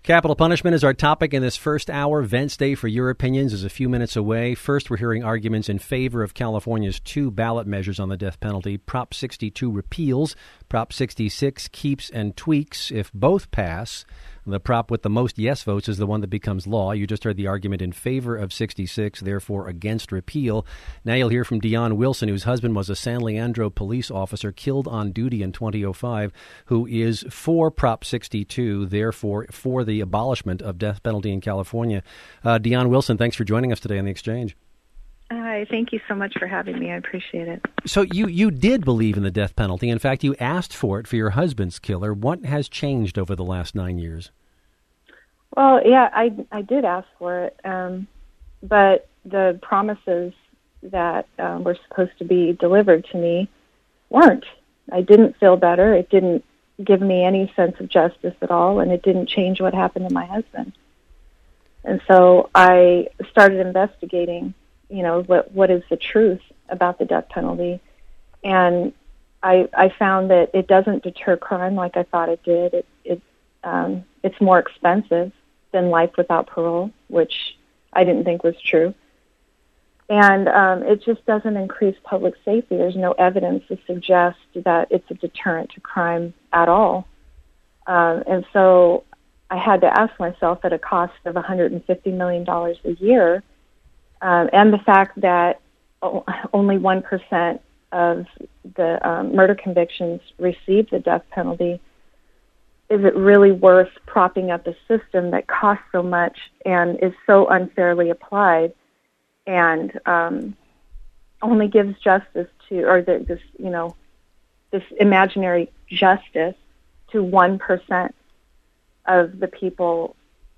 Capital punishment is our topic in this first hour. Vents Day for Your Opinions is a few minutes away. First, we're hearing arguments in favor of California's two ballot measures on the death penalty. Prop 62 repeals. Prop 66 keeps and tweaks. If both pass, the prop with the most yes votes is the one that becomes law. You just heard the argument in favor of 66, therefore against repeal. Now you'll hear from Dion Wilson, whose husband was a San Leandro police officer killed on duty in 2005, who is for Prop 62, therefore for the abolishment of death penalty in California. Dion Wilson, thanks for joining us today on The Exchange. Hi, thank you so much for having me. I appreciate it. So you did believe in the death penalty. In fact, you asked for it for your husband's killer. What has changed over the last 9 years? Well, yeah, I did ask for it, but the promises that were supposed to be delivered to me weren't. I didn't feel better. It didn't give me any sense of justice at all, and it didn't change what happened to my husband. And so I started investigating, what is the truth about the death penalty, and I found that it doesn't deter crime like I thought it did. It's more expensive than life without parole, which I didn't think was true. And it just doesn't increase public safety. There's no evidence to suggest that it's a deterrent to crime at all. And so I had to ask myself, at a cost of $150 million a year, and the fact that only 1% of the murder convictions receive the death penalty, is it really worth propping up a system that costs so much and is so unfairly applied and only gives justice to, or this imaginary justice to 1% of the people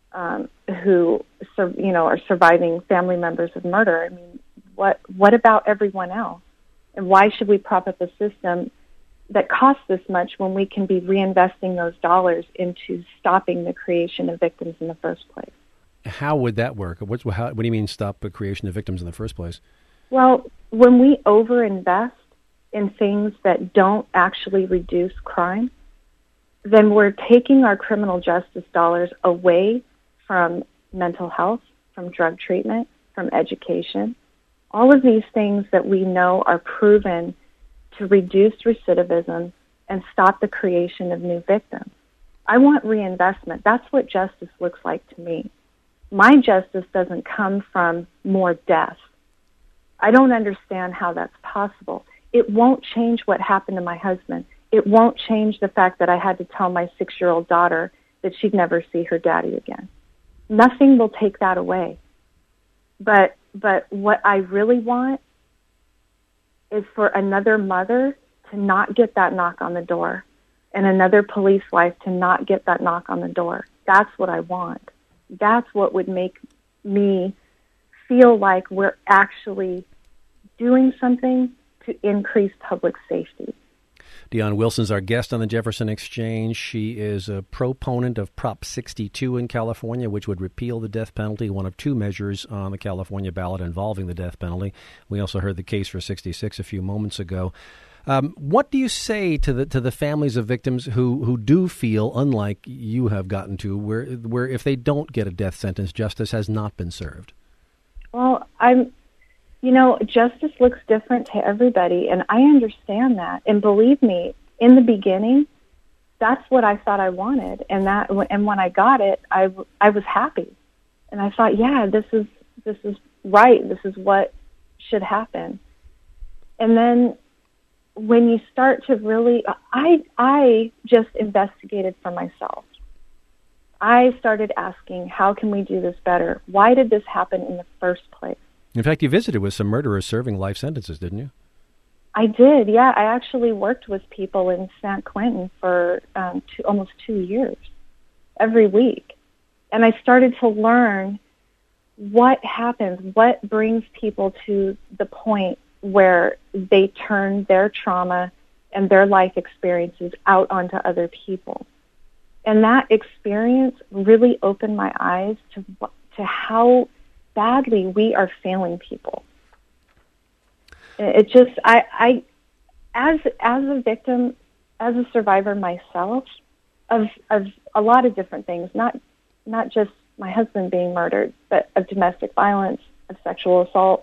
who are surviving family members of murder? I mean, what about everyone else? And why should we prop up a system that costs this much when we can be reinvesting those dollars into stopping the creation of victims in the first place? How would that work? What do you mean stop the creation of victims in the first place? Well, when we overinvest in things that don't actually reduce crime, then we're taking our criminal justice dollars away from mental health, from drug treatment, from education. All of these things that we know are proven to reduce recidivism and stop the creation of new victims. I want reinvestment. That's what justice looks like to me. My justice doesn't come from more death. I don't understand how that's possible. It won't change what happened to my husband. It won't change the fact that I had to tell my 6-year-old daughter that she'd never see her daddy again. Nothing will take that away. But what I really want is for another mother to not get that knock on the door and another police wife to not get that knock on the door. That's what I want. That's what would make me feel like we're actually doing something to increase public safety. Dion Wilson's our guest on the Jefferson Exchange. She is a proponent of Prop 62 in California, which would repeal the death penalty, one of two measures on the California ballot involving the death penalty. We also heard the case for 66 a few moments ago. What do you say to the families of victims who do feel, unlike you have gotten to, where if they don't get a death sentence, justice has not been served? Well, justice looks different to everybody, and I understand that. And believe me, in the beginning, that's what I thought I wanted, and when I got it, I was happy, and I thought, yeah, this is right. This is what should happen. And then when you start to really, I just investigated for myself. I started asking, how can we do this better? Why did this happen in the first place? In fact, you visited with some murderers serving life sentences, didn't you? I did, yeah. I actually worked with people in San Quentin for almost 2 years, every week. And I started to learn what happens, what brings people to the point where they turn their trauma and their life experiences out onto other people. And that experience really opened my eyes to how badly we are failing people. It just, I as a victim, as a survivor myself of a lot of different things, not my husband being murdered, but of domestic violence, of sexual assault.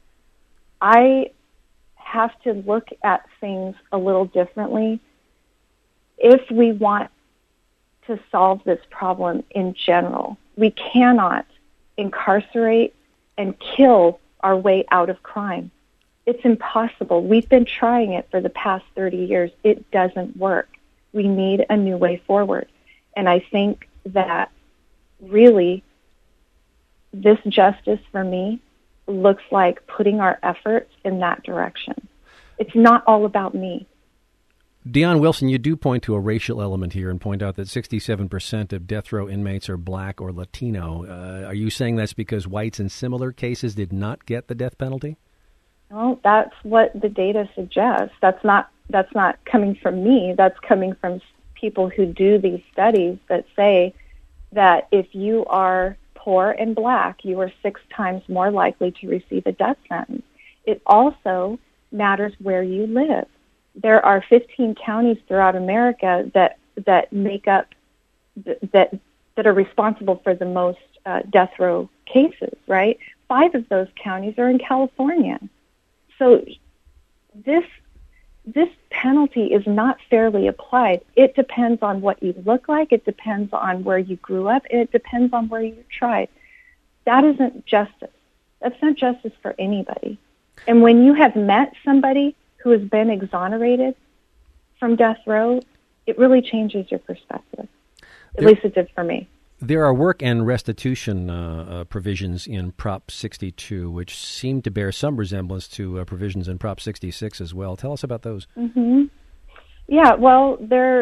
I have to look at things a little differently if we want to solve this problem in general. We cannot incarcerate and kill our way out of crime. It's impossible. We've been trying it for the past 30 years. It doesn't work. We need a new way forward. And I think that really this justice for me looks like putting our efforts in that direction. It's not all about me. Deon Wilson, you do point to a racial element here and point out that 67% of death row inmates are black or Latino. Are you saying that's because whites in similar cases did not get the death penalty? Well, that's what the data suggests. That's not coming from me. That's coming from people who do these studies that say that if you are poor and black, you are 6 times more likely to receive a death sentence. It also matters where you live. There are 15 counties throughout America that make up that are responsible for the most death row cases, right? 5 of those counties are in California. So this penalty is not fairly applied. It depends on what you look like. It depends on where you grew up. And it depends on where you tried. That isn't justice. That's not justice for anybody. And when you have met somebody who has been exonerated from death row, it really changes your perspective. At least it did for me. There are work and restitution provisions in Prop 62, which seem to bear some resemblance to provisions in Prop 66 as well. Tell us about those. Mm-hmm. Yeah, well,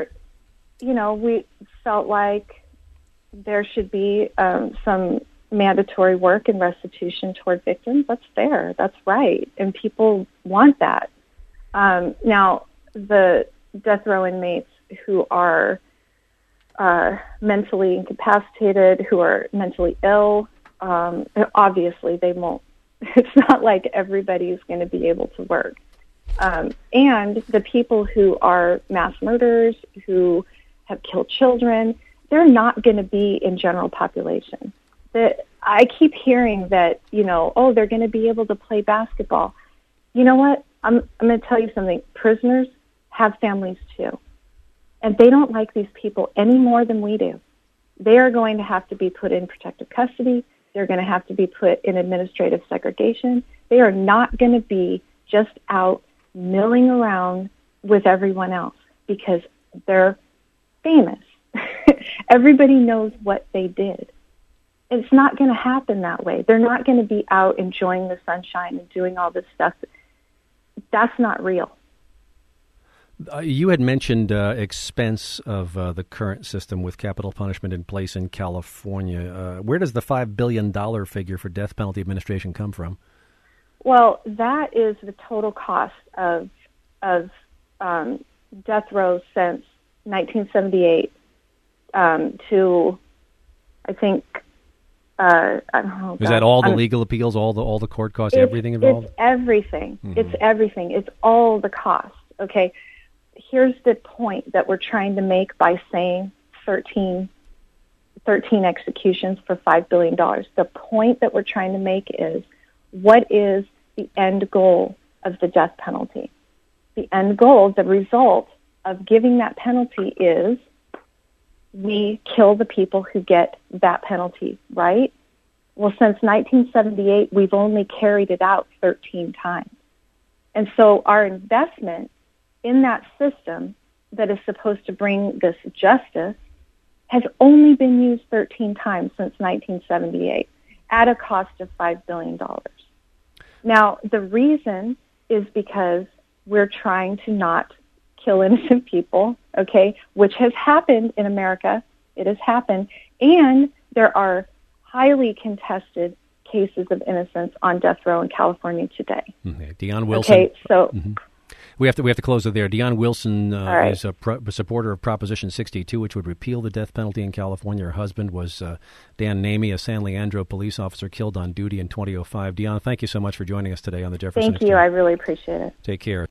we felt like there should be some mandatory work and restitution toward victims. That's fair. That's right. And people want that. Now, the death row inmates who are mentally incapacitated, who are mentally ill, obviously they won't. It's not like everybody's going to be able to work. And the people who are mass murderers, who have killed children, they're not going to be in general population. I keep hearing that, they're going to be able to play basketball. You know what? I'm going to tell you something. Prisoners have families too. And they don't like these people any more than we do. They are going to have to be put in protective custody. They're going to have to be put in administrative segregation. They are not going to be just out milling around with everyone else because they're famous. Everybody knows what they did. It's not going to happen that way. They're not going to be out enjoying the sunshine and doing all this stuff. That's not real. You had mentioned expense of the current system with capital punishment in place in California. Where does the $5 billion figure for death penalty administration come from? Well, that is the total cost of death row since 1978 to, I think, I don't know. Is that all the legal appeals, all the court costs, everything involved? It's everything. Mm-hmm. It's everything. It's all the costs. Okay. Here's the point that we're trying to make by saying 13 executions for $5 billion. The point that we're trying to make is, what is the end goal of the death penalty? The end goal, the result of giving that penalty is we kill the people who get that penalty, right? Well, since 1978, we've only carried it out 13 times. And so our investment in that system that is supposed to bring this justice has only been used 13 times since 1978 at a cost of $5 billion. Now, the reason is because we're trying to not kill innocent people, okay, which has happened in America. It has happened. And there are highly contested cases of innocence on death row in California today. Okay. Deon Wilson. Okay, so... Mm-hmm. We have to close it there. Deon Wilson is a supporter of Proposition 62, which would repeal the death penalty in California. Her husband was Dan Namey, a San Leandro police officer killed on duty in 2005. Deon, thank you so much for joining us today on the Jefferson Exchange. Thank you. I really appreciate it. Take care.